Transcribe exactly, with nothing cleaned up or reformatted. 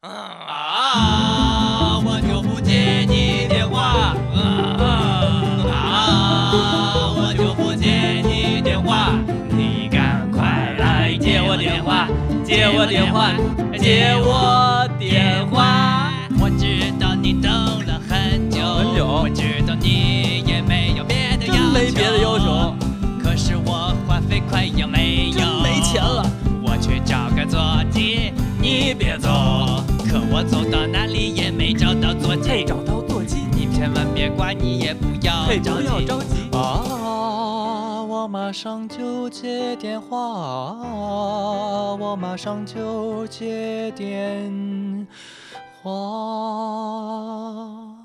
啊，我就不接你电话。啊，我就不接你电话。你赶快来接我电话，接我电话，接我电话。我知道你等了很久， 很久我知道你也没有别的要求， 没别的要求。 可是我话费快要没有， 真没钱了。 我去找个座机，你别走。可我走到哪里也没找到座机， 嘿，找到座机， 你千万别挂，你也不要嘿， 着急。 不要着急啊，我马上就接电话，我马上就接电话。